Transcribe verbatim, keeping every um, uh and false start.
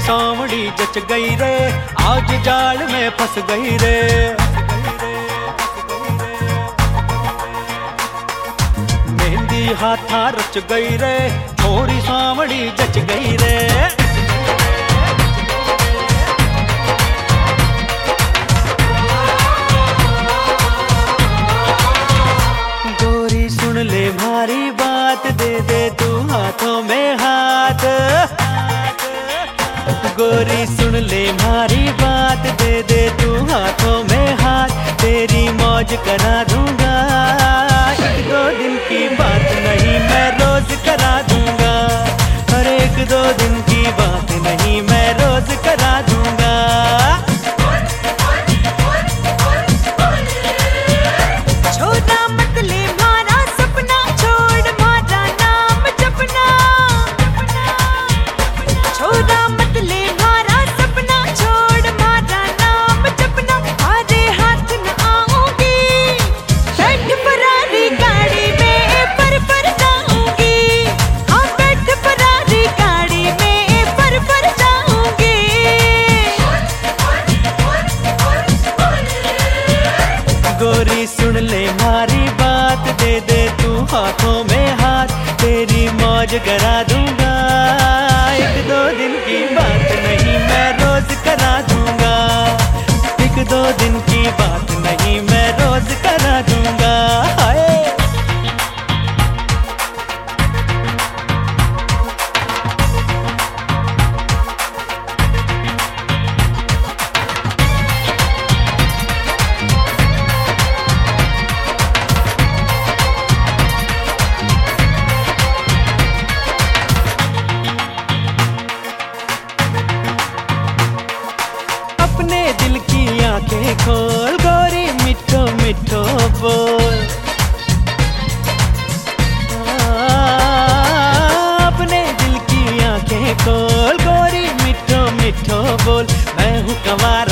सावड़ी जच गई रे, आज जाल में फंस गई रे। मेहंदी हाथा रच गई रे, छोरी सावड़ी जच गई रे। गोरी सुन ले मारी बात, दे दे तू हाथों में हाथ। गोरी सुन ले मारी बात, दे दे तू हाथों में हाथ। तेरी मौज करा दूंगा, एक दो दिन की बात नहीं मैं रोज करा दूंगा। हर एक दो दिन की बात नहीं मैं रोज करा दूंगा। छोरा मत ले मारा सपना, छोड़ मारा नाम जपना। छोरा मत ले मारा सपना, छोड़ मारा नाम जपना। आधे हाथ न आऊंगी, बैठ फरारी गाड़ी में पर पर जाऊंगी। हाँ बैठ फरारी गाड़ी में पर पर जाऊंगी। गोरी सुन ले मारी बात, दे दे तू हाथों में हाथ। तेरी मौज करा दूंगा, एक दो दिन की बात नहीं मैं रोज करा दूंगा। एक दो दिन की बात नहीं मैं रोज करा दूंगा। हाय अपने दिल की आंखें खोल, गोरी मिठो मिठो बोल। आ, अपने दिल की आंखें खोल, गोरी मिठो मिठो बोल। मैं हूँ कंवारा